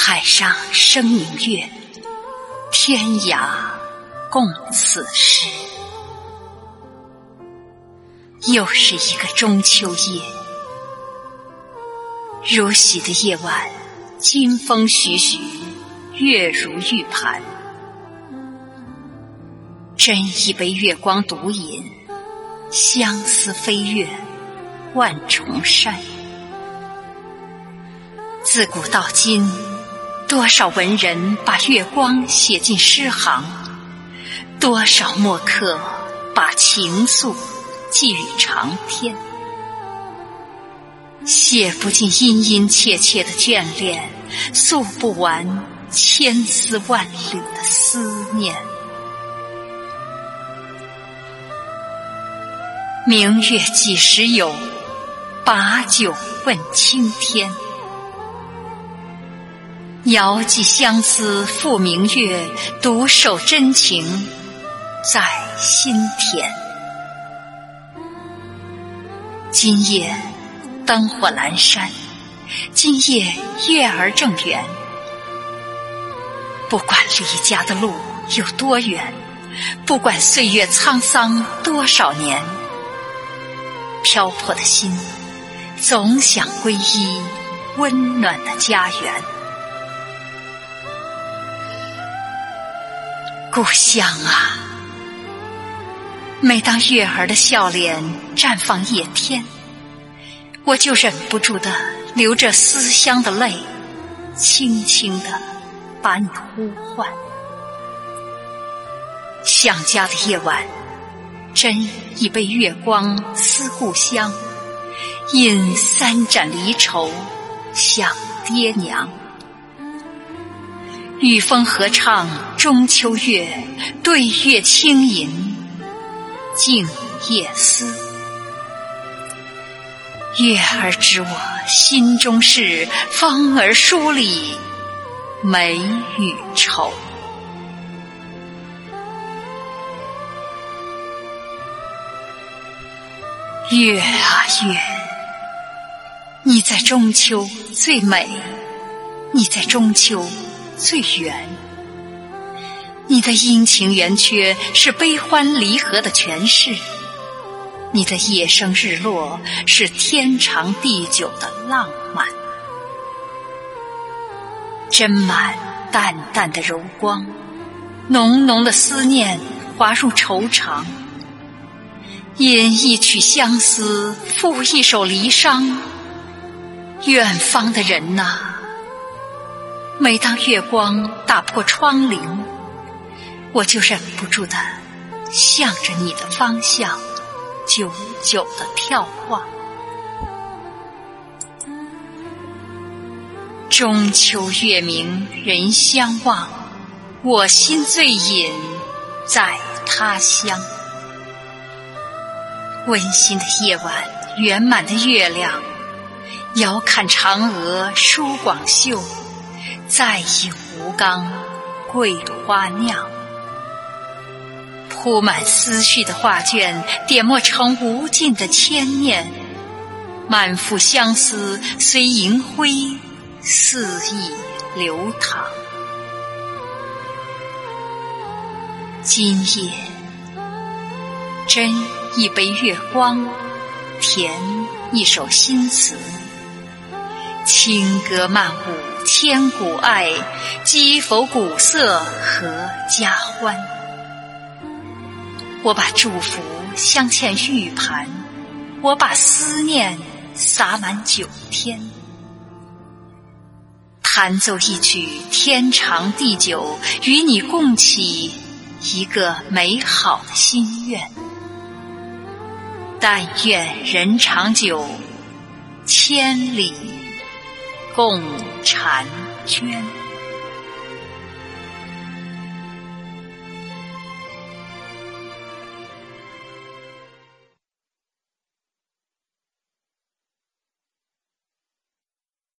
海上生明月，天涯共此时。又是一个中秋夜，如洗的夜晚，金风徐徐，月如玉盘。斟一杯月光独饮，相思飞越万重山。自古到今，多少文人把月光写进诗行，多少墨客把情愫寄予长天。写不尽殷殷切切的眷恋，诉不完千丝万缕的思念。明月几时有？把酒问青天。遥寄相思赴明月，独守真情在心田。今夜灯火阑珊，今夜月儿正圆。不管离家的路有多远，不管岁月沧桑多少年，漂泊的心总想归依温暖的家园。故乡啊，每当月儿的笑脸绽放夜天，我就忍不住地流着思乡的泪，轻轻地把你呼唤。想家的夜晚，斟一杯月光思故乡，饮三盏离愁想爹娘。与风合唱中秋月，对月轻吟静夜思。月儿知我心中事，风儿梳理眉与愁。月啊月，你在中秋最美，你在中秋最圆。你的阴晴圆缺是悲欢离合的诠释，你的夜升日落是天长地久的浪漫。斟满淡淡的柔光，浓浓的思念滑入愁肠。吟一曲相思，赋一首离殇。远方的人啊，每当月光打破窗棂，我就忍不住地向着你的方向久久地眺望。中秋月明人相望，我心醉饮在他乡。温馨的夜晚，圆满的月亮，遥看嫦娥舒广袖，再饮吴刚桂花酿。铺满思绪的画卷，点墨成无尽的牵念。满腹相思随银辉肆意流淌。今夜斟一杯月光，填一首新词。轻歌曼舞千古爱，击否古色合家欢。我把祝福镶嵌玉盘，我把思念洒满9天。弹奏一曲天长地久，与你共起一个美好的心愿。但愿人长久，千里共婵娟。